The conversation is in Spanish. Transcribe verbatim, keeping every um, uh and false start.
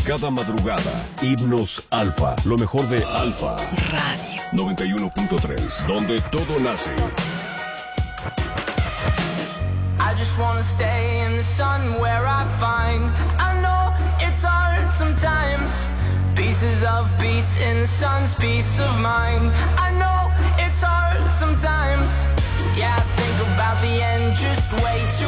Cada madrugada, Himnos Alfa, lo mejor de Alfa Radio noventa y uno punto tres, donde todo nace. I just wanna stay in the sun where I find I know it's hard sometimes. Pieces of peace in the sun's peace of mind. I know it's hard sometimes. Yeah, I think about the end just way too